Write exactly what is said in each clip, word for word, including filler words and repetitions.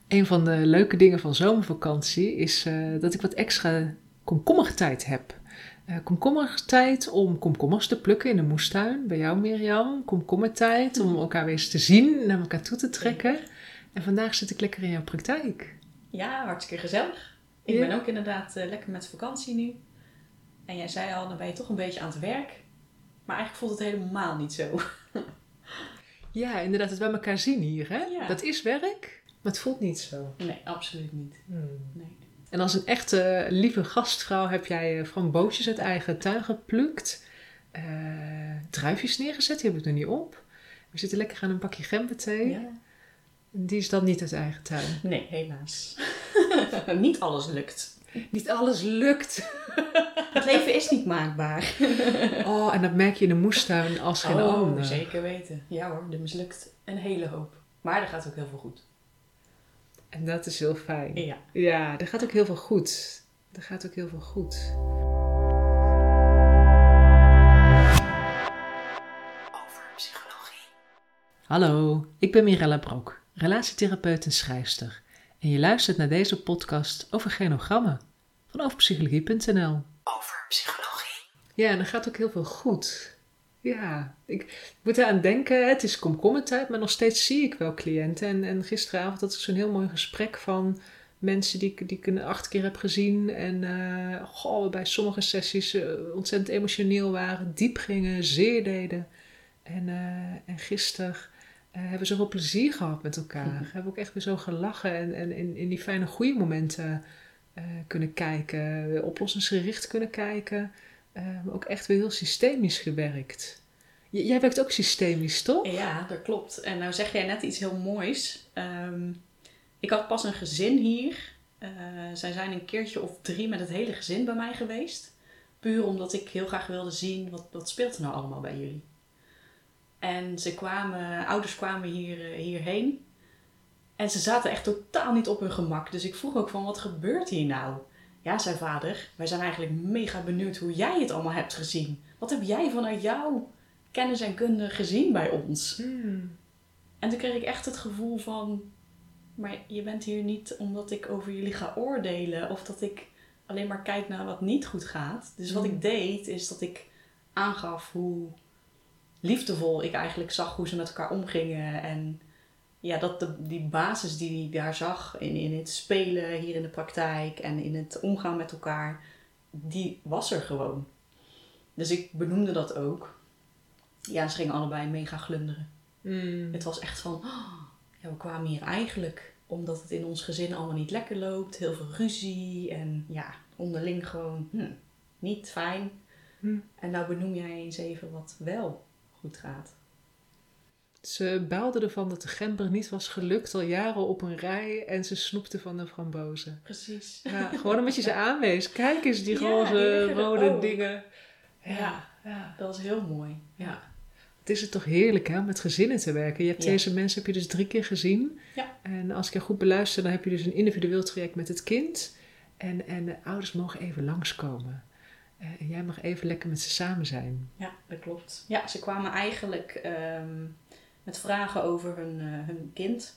Een van de leuke dingen van zomervakantie is uh, dat ik wat extra komkommertijd heb. Uh, komkommertijd om komkommers te plukken in de moestuin. Bij jou, Mirjam. Komkommertijd om elkaar weer eens te zien, naar elkaar toe te trekken. En vandaag zit ik lekker in jouw praktijk. Ja, hartstikke gezellig. Ik Ja. ben ook inderdaad uh, lekker met vakantie nu. En jij zei al, dan ben je toch een beetje aan het werk. Maar eigenlijk voelt het helemaal niet zo. Ja, inderdaad, het bij elkaar zien hier, hè? Ja. Dat is werk, maar het voelt niet zo. Nee, absoluut niet. Hmm. Nee. En als een echte lieve gastvrouw heb jij framboosjes uit eigen tuin geplukt. Uh, druifjes neergezet, die heb ik er niet op. We zitten lekker aan een bakje gemberthee. Ja. Die is dan niet uit eigen tuin. Nee, helaas. Niet alles lukt. Niet alles lukt. Het leven is niet maakbaar. Oh, en dat merk je in de moestuin als geen oh, ander. Zeker weten. Ja hoor, er mislukt een hele hoop. Maar er gaat ook heel veel goed. En dat is heel fijn. Ja. Ja, er gaat ook heel veel goed. Er gaat ook heel veel goed. Over psychologie. Hallo, ik ben Mirella Brok, relatietherapeut en schrijfster. En je luistert naar deze podcast over genogrammen van overpsychologie punt n l. Over psychologie. Ja, en er gaat ook heel veel goed. Ja, ik moet eraan denken, het is komkommertijd, maar nog steeds zie ik wel cliënten. En, en gisteravond had ik zo'n heel mooi gesprek van mensen die, die ik een acht keer heb gezien. En uh, goh, bij sommige sessies uh, ontzettend emotioneel waren, diep gingen, zeer deden. En, uh, en gisteren uh, hebben we zoveel plezier gehad met elkaar. Mm-hmm. Hebben we ook echt weer zo gelachen en, en in, in die fijne goede momenten uh, kunnen kijken. Oplossingsgericht kunnen kijken. Uh, maar ook echt weer heel systemisch gewerkt. J- jij werkt ook systemisch, toch? Ja, dat klopt. En nou zeg jij net iets heel moois. Um, ik had pas een gezin hier. Uh, zij zijn een keertje of drie met het hele gezin bij mij geweest. Puur omdat ik heel graag wilde zien, wat, wat speelt er nou allemaal bij jullie? En ze kwamen, ouders kwamen hier, uh, hierheen. En ze zaten echt totaal niet op hun gemak. Dus ik vroeg ook van, wat gebeurt hier nou? Ja, zei vader, wij zijn eigenlijk mega benieuwd hoe jij het allemaal hebt gezien. Wat heb jij vanuit jouw kennis en kunde gezien bij ons? Hmm. En toen kreeg ik echt het gevoel van, maar je bent hier niet omdat ik over jullie ga oordelen. Of dat ik alleen maar kijk naar wat niet goed gaat. Dus wat Hmm. ik deed, is dat ik aangaf hoe liefdevol ik eigenlijk zag hoe ze met elkaar omgingen. En ja, dat de, die basis die ik daar zag in, in het spelen hier in de praktijk en in het omgaan met elkaar, die was er gewoon. Dus ik benoemde dat ook. Ja, ze gingen allebei mega glunderen. Mm. Het was echt van, oh, ja, we kwamen hier eigenlijk omdat het in ons gezin allemaal niet lekker loopt. Heel veel ruzie en ja, onderling gewoon hm, niet fijn. Mm. En nou benoem jij eens even wat wel goed gaat. Ze baalden ervan dat de gember niet was gelukt al jaren op een rij en ze snoepten van de frambozen. Precies. Ja, gewoon omdat je ze aanwees. Kijk eens die Ja, roze, die rode ook. dingen. Ja, ja, ja, dat was heel mooi. Ja. Het is het toch heerlijk hè, om met gezinnen te werken. Je hebt Ja. deze mensen heb je dus drie keer gezien. Ja. En als ik je goed beluister, dan heb je dus een individueel traject met het kind. En, en de ouders mogen even langskomen. Uh, en jij mag even lekker met ze samen zijn. Ja, dat klopt. Ja, ze kwamen eigenlijk um, met vragen over hun, uh, hun kind.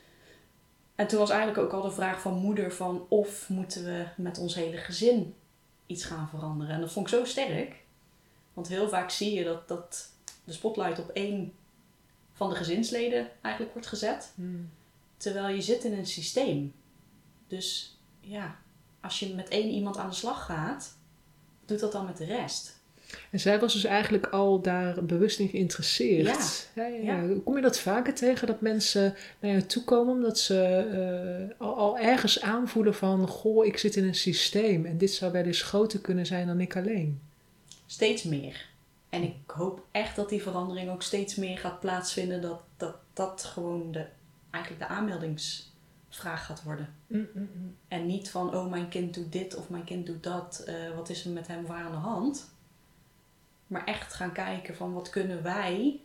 En toen was eigenlijk ook al de vraag van moeder van of moeten we met ons hele gezin iets gaan veranderen. En dat vond ik zo sterk. Want heel vaak zie je dat, dat de spotlight op één van de gezinsleden eigenlijk wordt gezet. Hmm. Terwijl je zit in een systeem. Dus ja, als je met één iemand aan de slag gaat, doet dat dan met de rest. En zij was dus eigenlijk al daar bewust in geïnteresseerd. Ja. Ja, ja, ja. Ja. Kom je dat vaker tegen, dat mensen naar jou toe komen omdat ze uh, al, al ergens aanvoelen van, goh, ik zit in een systeem en dit zou wel eens groter kunnen zijn dan ik alleen? Steeds meer. En ik hoop echt dat die verandering ook steeds meer gaat plaatsvinden, dat dat, dat gewoon de, eigenlijk de aanmeldingsvraag gaat worden. Mm-mm. En niet van, oh mijn kind doet dit of mijn kind doet dat, uh, wat is er met hem of haar aan de hand? Maar echt gaan kijken van wat kunnen wij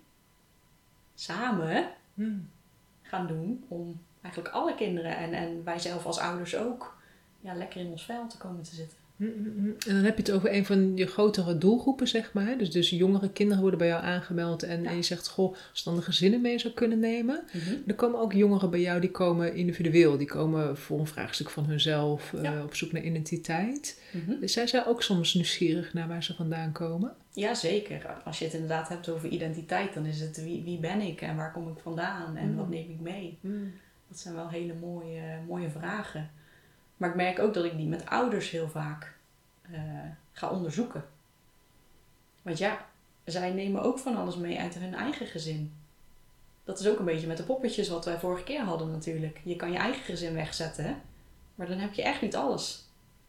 samen Mm. gaan doen om eigenlijk alle kinderen en, en wij zelf als ouders ook ja, lekker in ons vel te komen te zitten. En dan heb je het over een van je grotere doelgroepen, zeg maar. Dus, dus jongere kinderen worden bij jou aangemeld. En, Ja. en je zegt, goh, als dan de gezinnen mee zou kunnen nemen. Mm-hmm. Er komen ook jongeren bij jou, die komen individueel. Die komen voor een vraagstuk van hunzelf, Ja. uh, op zoek naar identiteit. Mm-hmm. Dus zijn zij ook soms nieuwsgierig naar waar ze vandaan komen? Ja, zeker. Als je het inderdaad hebt over identiteit, dan is het wie, wie ben ik en waar kom ik vandaan en Mm. wat neem ik mee? Mm. Dat zijn wel hele mooie, mooie vragen. Maar ik merk ook dat ik die met ouders heel vaak uh, ga onderzoeken. Want ja, zij nemen ook van alles mee uit hun eigen gezin. Dat is ook een beetje met de poppetjes wat wij vorige keer hadden natuurlijk. Je kan je eigen gezin wegzetten, hè? Maar dan heb je echt niet alles.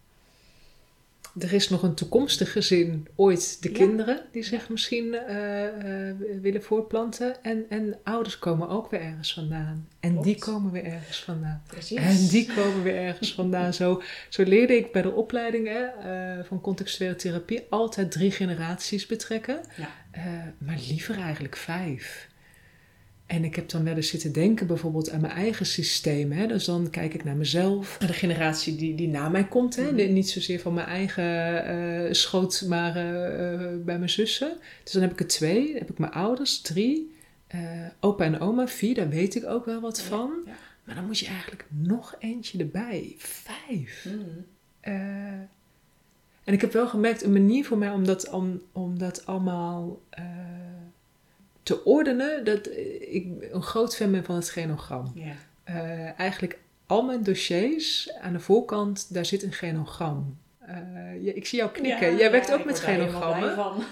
Er is nog een toekomstig gezin, ooit de Ja. kinderen, die zich misschien uh, uh, willen voortplanten. En, en ouders komen ook weer ergens vandaan. En Klopt. die komen weer ergens vandaan. Precies. En die komen weer ergens vandaan. Zo, zo leerde ik bij de opleiding hè, uh, van contextuele therapie altijd drie generaties betrekken. Ja. Uh, maar liever eigenlijk vijf. En ik heb dan wel eens zitten denken bijvoorbeeld aan mijn eigen systeem. Hè? Dus dan kijk ik naar mezelf, naar de generatie die, die na mij komt. Hè? Mm-hmm. Niet zozeer van mijn eigen uh, schoot, maar uh, bij mijn zussen. Dus dan heb ik er twee. Dan heb ik mijn ouders, drie. Uh, opa en oma, vier. Daar weet ik ook wel wat ja, van. Ja. Maar dan moet je eigenlijk nog eentje erbij. Vijf. Mm. Uh, en ik heb wel gemerkt, een manier voor mij om dat, om, om dat allemaal... Uh, te ordenen, dat ik een groot fan ben van het genogram. Yeah. Uh, eigenlijk al mijn dossiers, aan de voorkant, daar zit een genogram. Uh, ja, ik zie jou knikken. Ja, Jij werkt ja, ook met genogrammen. Van.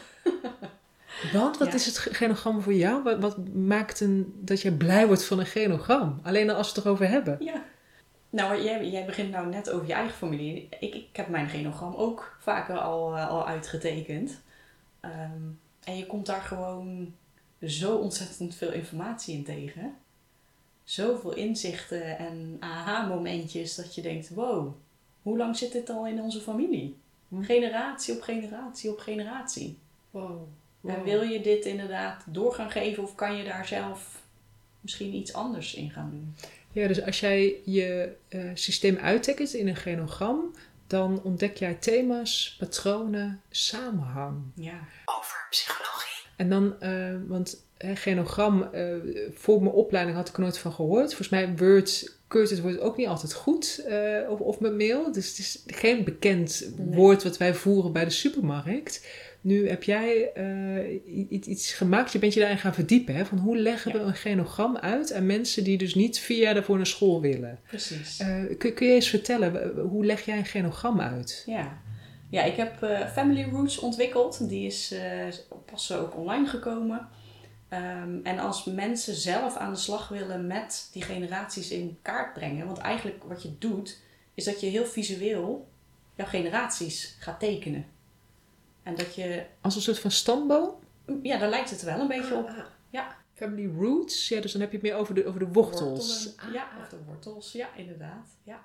Want wat ja. is het genogram voor jou? Wat, wat maakt een, dat je blij wordt van een genogram? Alleen als we het erover hebben. Ja. Nou, jij, jij begint nou net over je eigen familie. Ik, ik heb mijn genogram ook vaker al, uh, al uitgetekend. Um, en je komt daar gewoon... zo ontzettend veel informatie in tegen. Zoveel inzichten en aha-momentjes dat je denkt, wow, hoe lang zit dit al in onze familie? Generatie op generatie op generatie. Wow. Wow. En wil je dit inderdaad door gaan geven of kan je daar zelf misschien iets anders in gaan doen? Ja, dus als jij je uh, systeem uittekent in een genogram, dan ontdek jij thema's, patronen, samenhang. Ja. Over psychologie. En dan, uh, want hè, genogram, uh, voor mijn opleiding had ik er nooit van gehoord. Volgens mij Word, keurt het woord ook niet altijd goed uh, of, of met mail. Dus het is geen bekend nee. woord wat wij voeren bij de supermarkt. Nu heb jij uh, iets gemaakt, je bent je daarin gaan verdiepen. Hè, van hoe leggen ja. we een genogram uit aan mensen die dus niet vier jaar daarvoor naar school willen. Precies. Uh, kun, kun je eens vertellen, hoe leg jij een genogram uit? Ja. Ja, ik heb uh, Family Roots ontwikkeld. Die is uh, pas ook online gekomen. Um, en als mensen zelf aan de slag willen met die generaties in kaart brengen. Want eigenlijk wat je doet, is dat je heel visueel jouw generaties gaat tekenen. En dat je... Als een soort van stamboom? Ja, daar lijkt het wel een beetje op. Ja. Family Roots, ja, dus dan heb je het meer over de, over de wortels. Wortelen, ja, of de wortels, ja, inderdaad. Ja.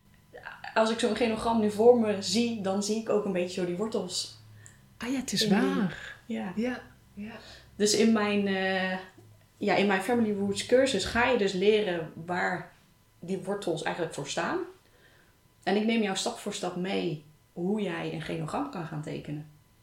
Als ik zo'n genogram nu voor me zie, dan zie ik ook een beetje zo die wortels. Ah ja, het is waar. Die, ja. Ja, ja. Dus in mijn, uh, ja, in mijn Family Roots cursus ga je dus leren waar die wortels eigenlijk voor staan. En ik neem jou stap voor stap mee hoe jij een genogram kan gaan tekenen.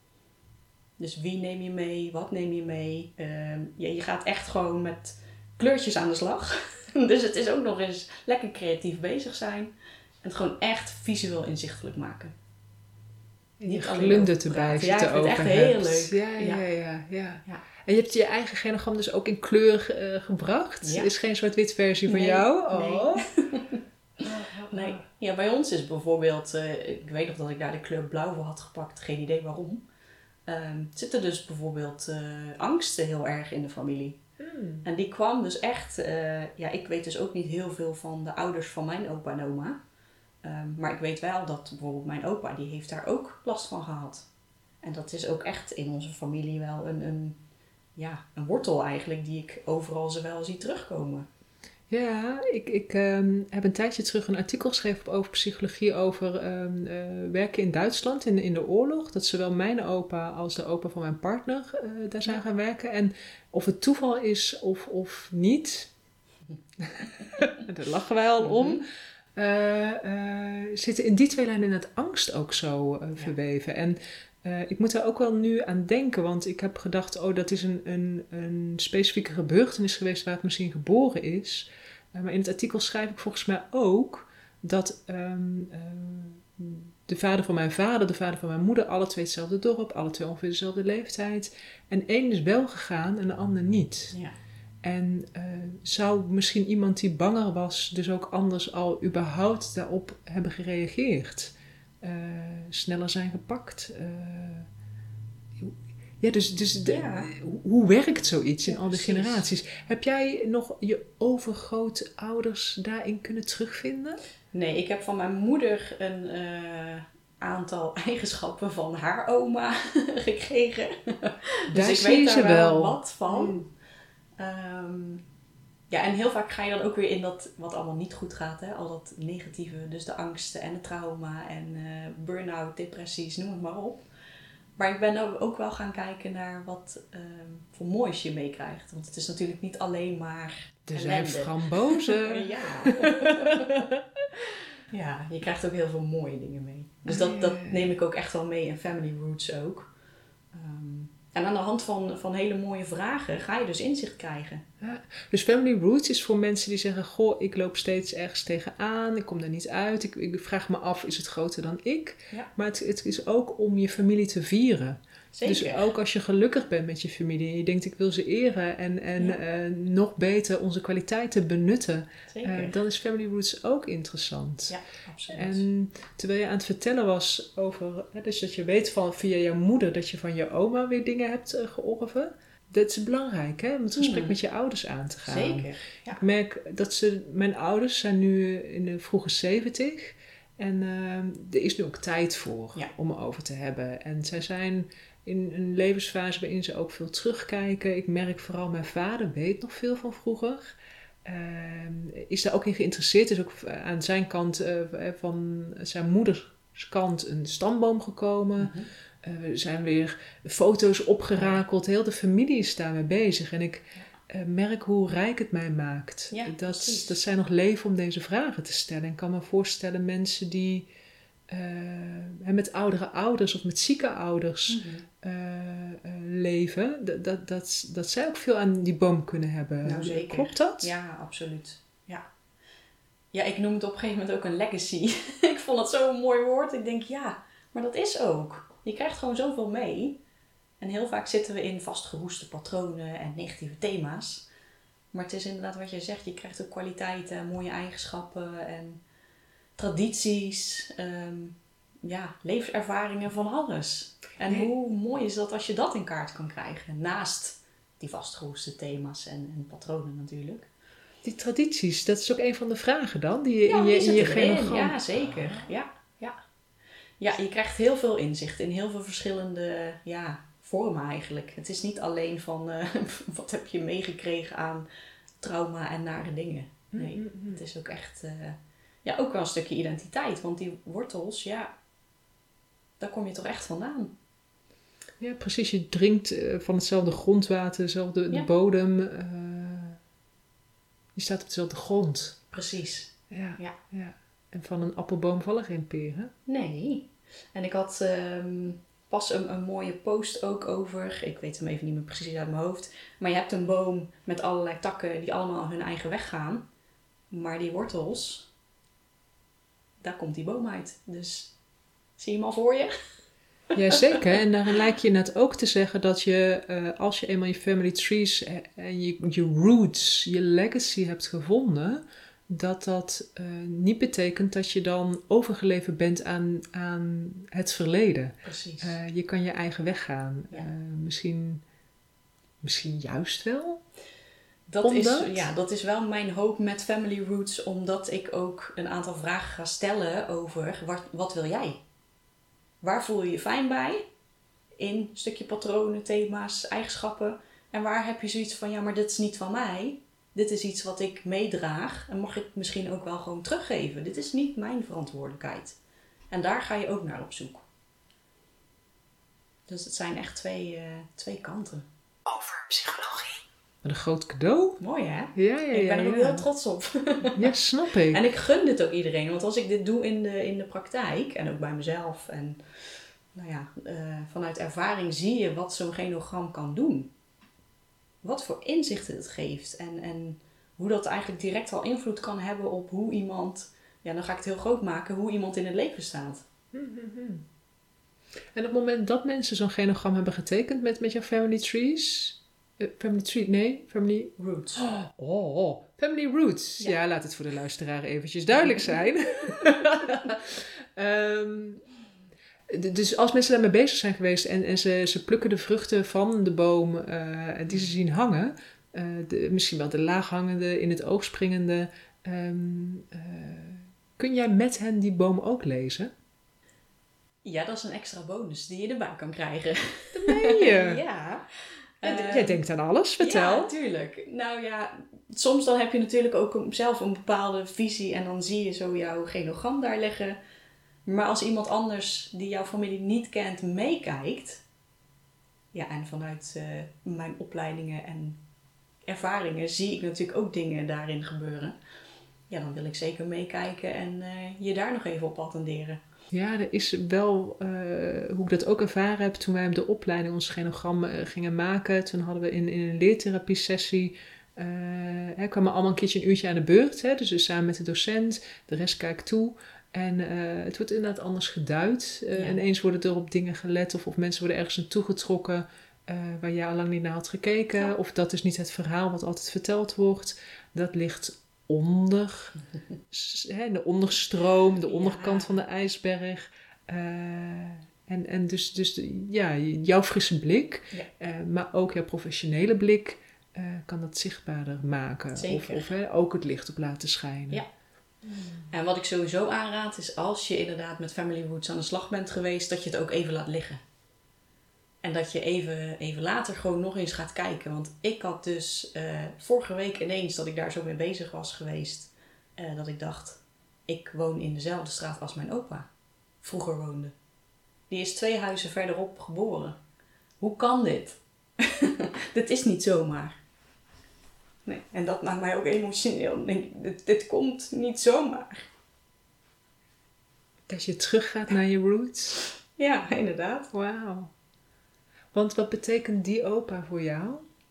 Dus wie neem je mee, wat neem je mee. Uh, ja, je gaat echt gewoon met kleurtjes aan de slag. Dus het is ook nog eens lekker creatief bezig zijn. En het gewoon echt visueel inzichtelijk maken. En je glundert erbij als je het erover hebt. Ja, ik vind het echt heel leuk. Ja, ja, ja, ja, ja. ja. En je hebt je eigen genogram dus ook in kleur uh, gebracht? Ja. Er is geen zwart-wit versie van nee, jou? Oh. Nee. nee. Ja, bij ons is bijvoorbeeld... Uh, ik weet nog dat ik daar de kleur blauw voor had gepakt. Geen idee waarom. Um, zitten dus bijvoorbeeld uh, angsten heel erg in de familie. Hmm. En die kwam dus echt... Uh, ja, ik weet dus ook niet heel veel van de ouders van mijn opa en oma. Um, maar ik weet wel dat bijvoorbeeld mijn opa, die heeft daar ook last van gehad. En dat is ook echt in onze familie wel een, een, ja, een wortel eigenlijk die ik overal zowel zie terugkomen. Ja, ik, ik um, heb een tijdje terug een artikel geschreven over psychologie over um, uh, werken in Duitsland in, in de oorlog. Dat zowel mijn opa als de opa van mijn partner uh, daar zijn gaan werken. En of het toeval is of, of niet, daar lachen wij al om. uh, uh, zitten in die twee lijnen het angst ook zo uh, verweven. Ja. En uh, ik moet daar ook wel nu aan denken, want ik heb gedacht, oh, dat is een, een, een specifieke gebeurtenis geweest waar het misschien geboren is. Uh, maar in het artikel schrijf ik volgens mij ook dat um, uh, de vader van mijn vader, de vader van mijn moeder, alle twee hetzelfde dorp, alle twee ongeveer dezelfde leeftijd. En één is wel gegaan en de ander niet. Ja. En uh, zou misschien iemand die banger was, dus ook anders al überhaupt daarop hebben gereageerd? Uh, sneller zijn gepakt? Uh, ja, dus, dus de, ja. hoe werkt zoiets in ja, al die precies. generaties? Heb jij nog je overgrootouders daarin kunnen terugvinden? Nee, ik heb van mijn moeder een uh, aantal eigenschappen van haar oma gekregen. Dus ik weet daar wel wat van. Hmm. Um, ja, en heel vaak ga je dan ook weer in dat wat allemaal niet goed gaat. Hè? Al dat negatieve, dus de angsten en het trauma en uh, burn-out, depressies, noem het maar op. Maar ik ben ook wel gaan kijken naar wat um, voor moois je meekrijgt. Want het is natuurlijk niet alleen maar er zijn frambozen. Ja. Ja, je krijgt ook heel veel mooie dingen mee. Dus dat, dat neem ik ook echt wel mee in Family Roots ook. Um, En aan de hand van, van hele mooie vragen ga je dus inzicht krijgen. Ja, dus Family Roots is voor mensen die zeggen, goh, ik loop steeds ergens tegenaan, ik kom daar niet uit. Ik, ik vraag me af, is het groter dan ik? Ja. Maar het, het is ook om je familie te vieren. Zeker. Dus ook als je gelukkig bent met je familie en je denkt, ik wil ze eren en, en ja. uh, nog beter onze kwaliteiten benutten. Uh, dan is Family Roots ook interessant. Ja, absoluut. En terwijl je aan het vertellen was over, hè, dus dat je weet van via jouw moeder dat je van je oma weer dingen hebt uh, georven. Dat is belangrijk, hè? Om het gesprek hmm. met je ouders aan te gaan. Zeker, ja. Ik merk dat ze, mijn ouders zijn nu in de vroege zeventig. En uh, er is nu ook tijd voor ja. om erover te hebben. En zij zijn in een levensfase waarin ze ook veel terugkijken. Ik merk vooral, mijn vader weet nog veel van vroeger. Uh, is daar ook in geïnteresseerd. Is ook aan zijn kant, uh, van zijn moeders kant, een stamboom gekomen. Mm-hmm. Uh, er zijn weer foto's opgerakeld. Heel de familie is daarmee bezig. En ik uh, merk hoe rijk het mij maakt. Ja, dat, dat zij nog leven om deze vragen te stellen. En ik kan me voorstellen mensen die uh, met oudere ouders of met zieke ouders mm-hmm. uh, uh, leven. Dat, dat, dat, dat zij ook veel aan die boom kunnen hebben. Nou, zeker. Klopt dat? Ja, absoluut. Ja. Ja, ik noem het op een gegeven moment ook een legacy. Ik vond het zo'n mooi woord. Ik denk, ja, maar dat is ook. Je krijgt gewoon zoveel mee. En heel vaak zitten we in vastgeroeste patronen en negatieve thema's. Maar het is inderdaad wat je zegt. Je krijgt ook kwaliteiten, mooie eigenschappen en tradities. Um, ja, levenservaringen van alles. En nee. hoe mooi is dat als je dat in kaart kan krijgen. Naast die vastgeroeste thema's en, en patronen natuurlijk. Die tradities, dat is ook een van de vragen dan? Die je ja, in je, in je genogram... Ja, zeker. Ja, ja. Ja, je krijgt heel veel inzicht in heel veel verschillende ja, vormen eigenlijk. Het is niet alleen van uh, wat heb je meegekregen aan trauma en nare dingen. Nee, mm-hmm. Het is ook echt uh, ja, ook wel een stukje identiteit. Want die wortels, ja, daar kom je toch echt vandaan. Ja, precies. Je drinkt uh, van hetzelfde grondwater, dezelfde ja. de bodem. Uh, je staat op dezelfde grond. Precies. Ja, ja. ja. En van een appelboom vallen geen peren? Nee. En ik had um, pas een, een mooie post ook over, ik weet hem even niet meer precies uit mijn hoofd, maar je hebt een boom met allerlei takken die allemaal hun eigen weg gaan. Maar die wortels, daar komt die boom uit. Dus zie je hem al voor je? Jazeker. En daarin lijkt je net ook te zeggen dat je, uh, als je eenmaal je family trees en je, je roots, je legacy hebt gevonden, dat dat uh, niet betekent dat je dan overgeleverd bent aan, aan het verleden. Precies. Uh, je kan je eigen weg gaan. Ja. Uh, misschien, misschien juist wel? Dat is, ja, dat is wel mijn hoop met Family Roots, omdat ik ook een aantal vragen ga stellen over wat, wat wil jij? Waar voel je je fijn bij? In een stukje patronen, thema's, eigenschappen. En waar heb je zoiets van, ja, maar dit is niet van mij. Dit is iets wat ik meedraag en mag ik misschien ook wel gewoon teruggeven. Dit is niet mijn verantwoordelijkheid. En daar ga je ook naar op zoek. Dus het zijn echt twee, uh, twee kanten. Over psychologie. Wat een groot cadeau. Mooi hè? Ja, ja, ja. Ik ben er ook ja. heel trots op. Ja, snap ik. En ik gun dit ook iedereen. Want als ik dit doe in de, in de praktijk, en ook bij mezelf, en nou ja, uh, vanuit ervaring zie je wat zo'n genogram kan doen. Wat voor inzichten het geeft. En, en hoe dat eigenlijk direct al invloed kan hebben op hoe iemand, ja dan ga ik het heel groot maken, hoe iemand in het leven staat. Mm-hmm. En op het moment dat mensen zo'n genogram hebben getekend met, met jouw family trees... Uh, family tree, nee, family roots. Oh, oh, oh. Family roots. Ja. ja, laat het voor de luisteraar eventjes duidelijk zijn. um, d- dus als mensen daarmee bezig zijn geweest en, en ze, ze plukken de vruchten van de boom uh, die ze zien hangen, uh, de, misschien wel de laaghangende, in het oog springende, um, uh, kun jij met hen die boom ook lezen? Ja, dat is een extra bonus die je erbij kan krijgen. Dat meen je? Ja. Uh, Jij denkt aan alles, vertel. Ja, tuurlijk. Nou ja, soms dan heb je natuurlijk ook een, zelf een bepaalde visie en dan zie je zo jouw genogram daar liggen. Maar als iemand anders die jouw familie niet kent meekijkt, ja, en vanuit uh, mijn opleidingen en ervaringen zie ik natuurlijk ook dingen daarin gebeuren. Ja, dan wil ik zeker meekijken en uh, je daar nog even op attenderen. Ja, er is wel, uh, hoe ik dat ook ervaren heb toen wij op de opleiding ons genogram uh, gingen maken. Toen hadden we in, in een leertherapie sessie, uh, hè, kwamen allemaal een keertje een uurtje aan de beurt. Hè, dus we samen met de docent, de rest kijkt toe. En uh, het wordt inderdaad anders geduid. Uh, ja. En eens worden er op dingen gelet of, of mensen worden ergens naartoe getrokken uh, waar jij al lang niet naar had gekeken. Ja. Of dat is niet het verhaal wat altijd verteld wordt. Dat ligt onder, de onderstroom, de onderkant ja. van de ijsberg. Uh, en, en dus, dus de, ja, jouw frisse blik, ja. uh, maar ook jouw professionele blik uh, kan dat zichtbaarder maken. Zeker. Of, of hè, ook het licht op laten schijnen. Ja. Mm. En wat ik sowieso aanraad is als je inderdaad met Family Roots aan de slag bent geweest, dat je het ook even laat liggen. En dat je even, even later gewoon nog eens gaat kijken. Want ik had dus uh, vorige week ineens dat ik daar zo mee bezig was geweest. Uh, dat ik dacht, ik woon in dezelfde straat als mijn opa vroeger woonde. Die is twee huizen verderop geboren. Hoe kan dit? Dit is niet zomaar. Nee. En dat maakt mij ook emotioneel. Ik denk, dit, dit komt niet zomaar. Dat je teruggaat naar je roots. Ja, inderdaad. Wauw. Want wat betekent die opa voor jou?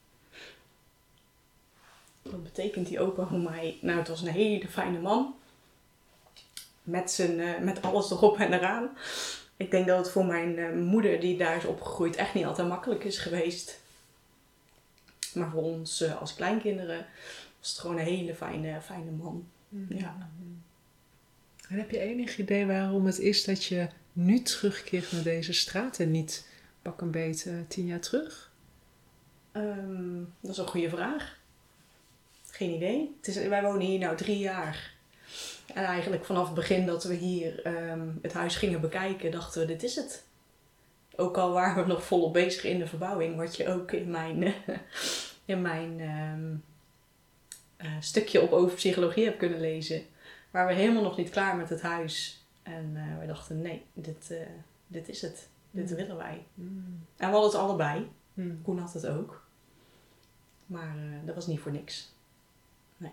Wat betekent die opa voor mij? Nou, het was een hele fijne man. Met, zijn, uh, met alles erop en eraan. Ik denk dat het voor mijn uh, moeder, die daar is opgegroeid, echt niet altijd makkelijk is geweest. Maar voor ons uh, als kleinkinderen was het gewoon een hele fijne, fijne man. Mm-hmm. Ja. En heb je enig idee waarom het is dat je nu terugkeert naar deze straat en niet pak een beet uh, tien jaar terug? Um, dat is een goede vraag. Geen idee. Het is, wij wonen hier nu drie jaar. En eigenlijk vanaf het begin dat we hier um, het huis gingen bekijken, dachten we, dit is het. Ook al waren we nog volop bezig in de verbouwing, wat je ook in mijn, uh, in mijn um, uh, stukje op over psychologie hebt kunnen lezen. Waren we helemaal nog niet klaar met het huis. En uh, we dachten, nee, dit, uh, dit is het. Dit mm. willen wij. Mm. En we hadden het allebei. Mm. Koen had het ook. Maar uh, dat was niet voor niks. Nee.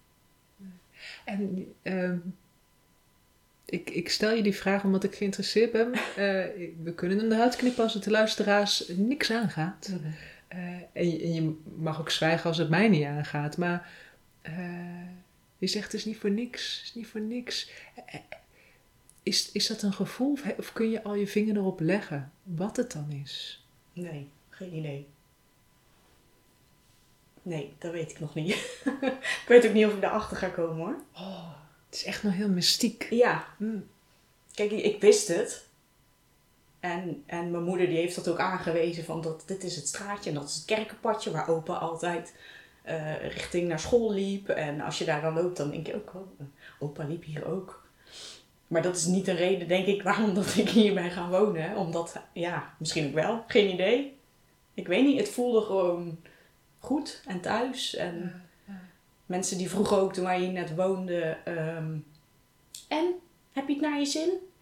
En uh, ik, ik stel je die vraag omdat ik geïnteresseerd ben. Uh, we kunnen hem eruit knippen als het de luisteraars niks aangaat. Mm. Uh, en, je, en je mag ook zwijgen als het mij niet aangaat. Maar uh, je zegt het is niet voor niks. Het is niet voor niks. Uh, Is, is dat een gevoel of kun je al je vinger erop leggen wat het dan is? Nee, geen idee. Nee, dat weet ik nog niet. Ik weet ook niet of ik daarachter ga komen hoor. Oh, het is echt nog heel mystiek. Ja. Hmm. Kijk, ik wist het. En, en mijn moeder die heeft dat ook aangewezen van dat dit is het straatje en dat is het kerkenpadje waar opa altijd uh, richting naar school liep. En als je daar dan loopt dan denk je ook, oh, opa liep hier ook. Maar dat is niet een reden, denk ik, waarom dat ik hier ben gaan wonen. Omdat, ja, misschien ook wel. Geen idee. Ik weet niet, het voelde gewoon goed en thuis. En ja, ja. Mensen die vroegen ook toen wij hier net woonden. Um, en, heb je het naar je zin?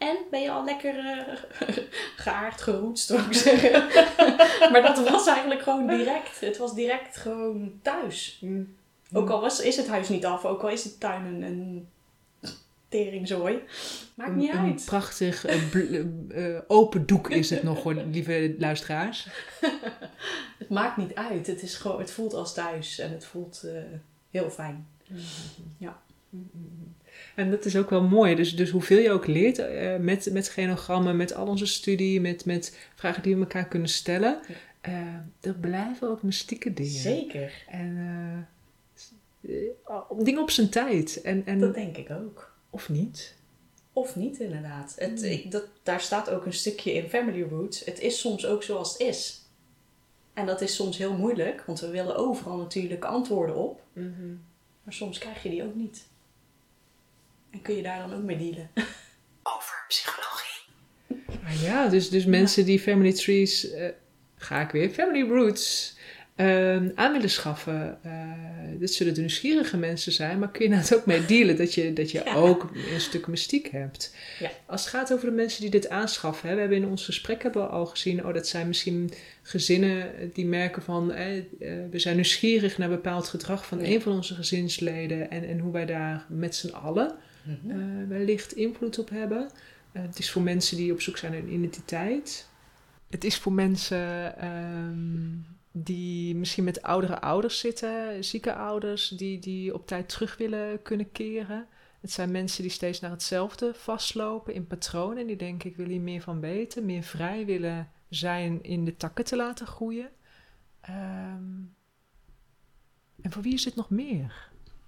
En ben je al lekker uh, geaard, geroetst, zou ik zeggen. Maar dat was eigenlijk gewoon direct. Het was direct gewoon thuis. Mm. Ook al was, is het huis niet af, ook al is de tuin een, een teringzooi. Maakt niet een, uit. Een prachtig uh, bl- uh, open doek is het nog, hoor, lieve luisteraars. Het maakt niet uit. Het, is gewoon, het voelt als thuis en het voelt uh, heel fijn. Mm-hmm. Ja. Mm-hmm. En dat is ook wel mooi. Dus, dus hoeveel je ook leert uh, met, met genogrammen, met al onze studie, met, met vragen die we elkaar kunnen stellen. Uh, er blijven ook mystieke dingen. Zeker. En uh, dingen op zijn tijd. En, en, dat denk ik ook. Of niet. Of niet, inderdaad. Het, ik, dat, daar staat ook een stukje in Family Roots. Het is soms ook zoals het is. En dat is soms heel moeilijk, want we willen overal natuurlijk antwoorden op. Mm-hmm. Maar soms krijg je die ook niet. En kun je daar dan ook mee dealen. Over psychologie. Ah ja, dus, dus mensen die family trees, uh, ga ik weer, family roots, uh, aan willen schaffen. Uh, dat zullen de nieuwsgierige mensen zijn, maar kun je nou ook mee dealen dat je, dat je ja. ook een stuk mystiek hebt. Ja. Als het gaat over de mensen die dit aanschaffen, hè, we hebben in ons gesprek hebben we al gezien, oh, dat zijn misschien gezinnen die merken van, eh, uh, we zijn nieuwsgierig naar bepaald gedrag van ja. een van onze gezinsleden en, en hoe wij daar met z'n allen Uh, wellicht invloed op hebben. Uh, het is voor mensen die op zoek zijn naar een identiteit. Het is voor mensen um, die misschien met oudere ouders zitten, zieke ouders, die, die op tijd terug willen kunnen keren. Het zijn mensen die steeds naar hetzelfde vastlopen in patronen en die denken, ik wil hier meer van weten, meer vrij willen zijn in de takken te laten groeien. Um, en voor wie is dit nog meer?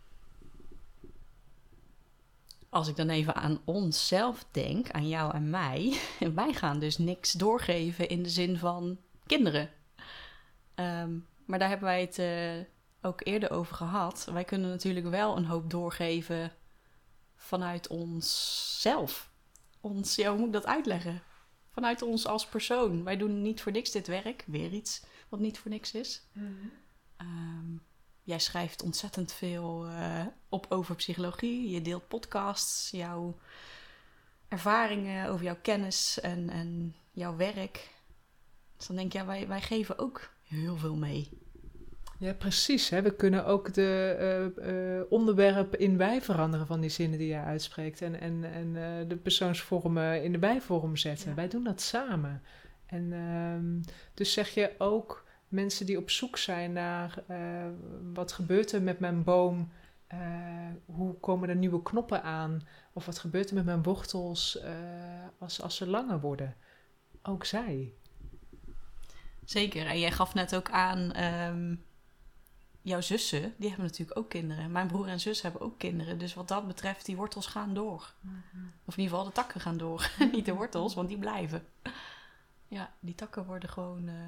Als ik dan even aan onszelf denk, aan jou en mij, wij gaan dus niks doorgeven in de zin van kinderen. Um, maar daar hebben wij het uh, ook eerder over gehad. Wij kunnen natuurlijk wel een hoop doorgeven vanuit onszelf. Ons, ja, hoe moet ik dat uitleggen? Vanuit ons als persoon. Wij doen niet voor niks dit werk. Weer iets wat niet voor niks is. Mm-hmm. Um, Jij schrijft ontzettend veel uh, op over psychologie. Je deelt podcasts, jouw ervaringen over jouw kennis en, en jouw werk. Dus dan denk je, ja, wij, wij geven ook heel veel mee. Ja, precies. Hè? We kunnen ook de uh, uh, onderwerpen in wij veranderen van die zinnen die jij uitspreekt. En, en, en uh, de persoonsvormen in de bijvorm zetten. Ja. Wij doen dat samen. En uh, dus zeg je ook mensen die op zoek zijn naar uh, wat gebeurt er met mijn boom, uh, hoe komen er nieuwe knoppen aan, of wat gebeurt er met mijn wortels uh, als, als ze langer worden. Ook zij. Zeker, en jij gaf net ook aan, um, jouw zussen, die hebben natuurlijk ook kinderen. Mijn broer en zus hebben ook kinderen, dus wat dat betreft, die wortels gaan door. Mm-hmm. Of in ieder geval de takken gaan door, niet de wortels, want die blijven. Ja, die takken worden gewoon Uh,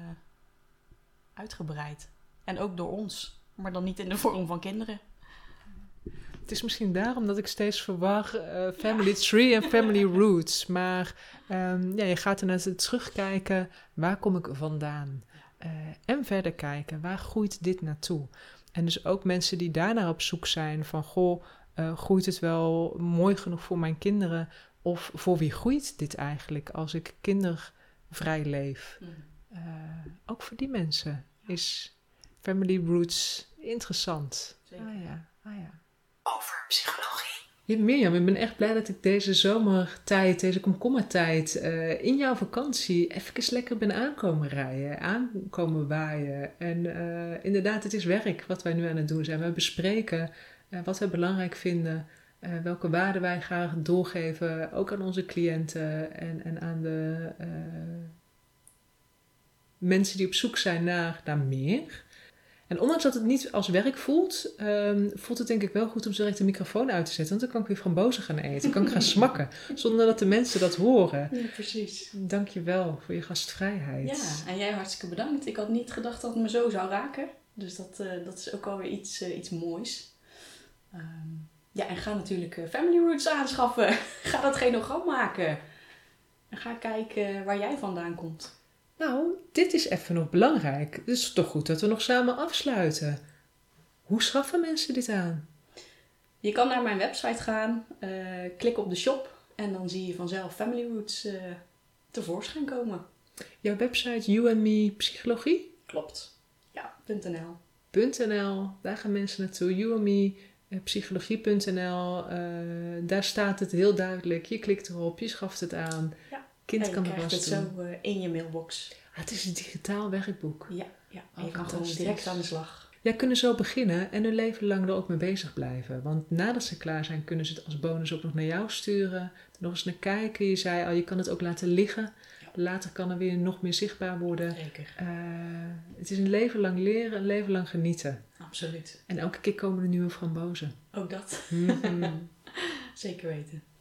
uitgebreid. En ook door ons. Maar dan niet in de vorm van kinderen. Het is misschien daarom dat ik steeds verwar uh, family tree en family roots. Maar um, ja, je gaat er naar terugkijken. Waar kom ik vandaan? Uh, en verder kijken. Waar groeit dit naartoe? En dus ook mensen die daarnaar op zoek zijn. Van, goh, uh, groeit het wel mooi genoeg voor mijn kinderen? Of voor wie groeit dit eigenlijk als ik kindervrij leef? Mm. Uh, ook voor die mensen is family roots interessant. Zeker. Ah ja, ah ja. Over psychologie. Ja, Mirjam, ik ben echt blij dat ik deze zomertijd, deze komkommertijd, uh, in jouw vakantie even lekker ben aankomen rijden, aankomen waaien. En uh, inderdaad, het is werk wat wij nu aan het doen zijn. We bespreken uh, wat we belangrijk vinden, uh, welke waarden wij graag doorgeven, ook aan onze cliënten en, en aan de Uh, mensen die op zoek zijn naar, naar meer. En ondanks dat het niet als werk voelt, um, voelt het denk ik wel goed om direct de microfoon uit te zetten. Want dan kan ik weer frambozen gaan eten. Dan kan ik gaan smakken, zonder dat de mensen dat horen. Ja, precies. Dank je wel voor je gastvrijheid. Ja, en jij hartstikke bedankt. Ik had niet gedacht dat het me zo zou raken. Dus dat, uh, dat is ook alweer iets, uh, iets moois. Um, ja, en ga natuurlijk uh, Family Roots aanschaffen. Ga dat genogram maken. En ga kijken waar jij vandaan komt. Nou, dit is even nog belangrijk. Het is toch goed dat we nog samen afsluiten. Hoe schaffen mensen dit aan? Je kan naar mijn website gaan, uh, klik op de shop En dan zie je vanzelf Family Roots uh, tevoorschijn komen. Jouw website You and Me Psychologie? Klopt. Ja, .nl. .nl, daar gaan mensen naartoe. You and Me Psychologie punt n l. Uh, daar staat het heel duidelijk. Je klikt erop, je schaft het aan. Ja. Kind en je kan er krijgt was het doen. zo uh, in je mailbox. Ah, het is een digitaal werkboek. Ja, ja. En Oh, je kan gewoon fantastisch. direct aan de slag. Jij kunnen zo beginnen en hun leven lang er ook mee bezig blijven. Want nadat ze klaar zijn, kunnen ze het als bonus ook nog naar jou sturen. Er nog eens naar kijken. Je zei al, je kan het ook laten liggen. Ja. Later kan er weer nog meer zichtbaar worden. Zeker. Uh, het is een leven lang leren, een leven lang genieten. Absoluut. En elke keer komen er nieuwe frambozen. Ook dat. Mm-hmm. Zeker weten.